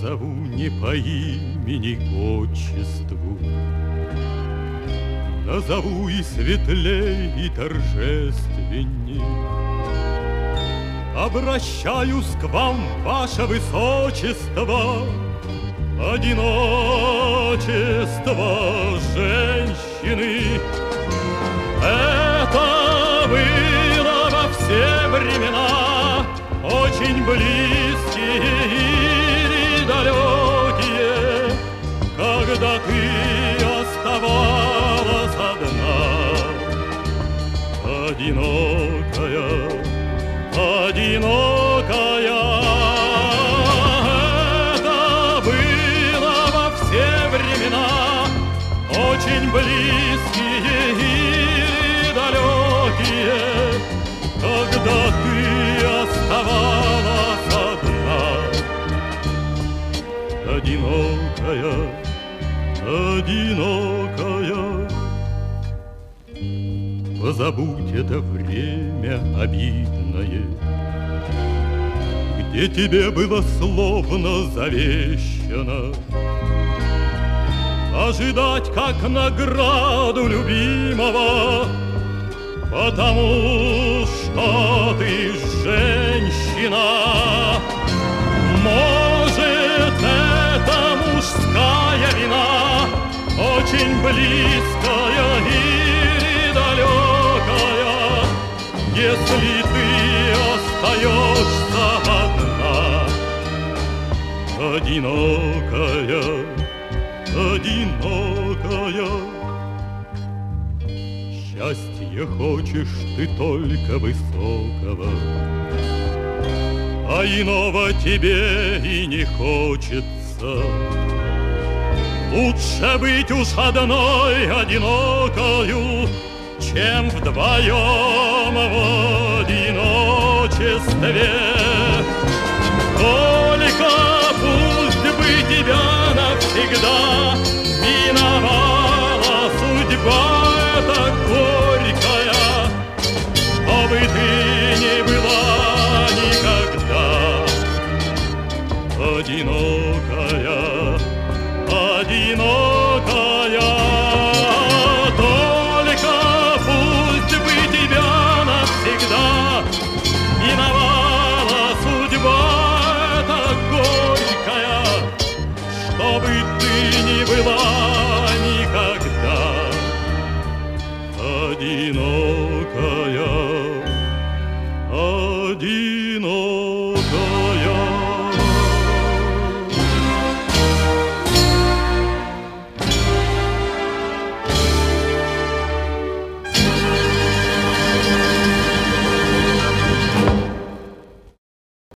Назову не по имени, отчеству, назову и светлей, и торжественней. Обращаюсь к вам, ваше высочество, одиночество женщины. Это было во все времена, очень близкие и далекие, когда ты оставалась одна, одинокая, одинокая. Это было во все времена, очень близкие и далекие, когда ты оставалась одна, одинокая, одинокая. Позабудь это время обидное, где тебе было словно завещано ожидать как награду любимого, потому что ты женщина. Может, это мужская вина, очень близкая и далекая, если ты остаешься одна, одинокая, одинокая. Счастье хочешь ты только высокого, а иного тебе и не хочется. Лучше быть уж одной одинокою, чем вдвоем в одиночестве. Только пусть бы тебя навсегда миновала судьба эта горькая, чтобы ты не была никогда одинокая, одинокая. Только пусть бы тебя навсегда миновала судьба эта горькая, чтобы ты не была никогда одинокая, одинокая.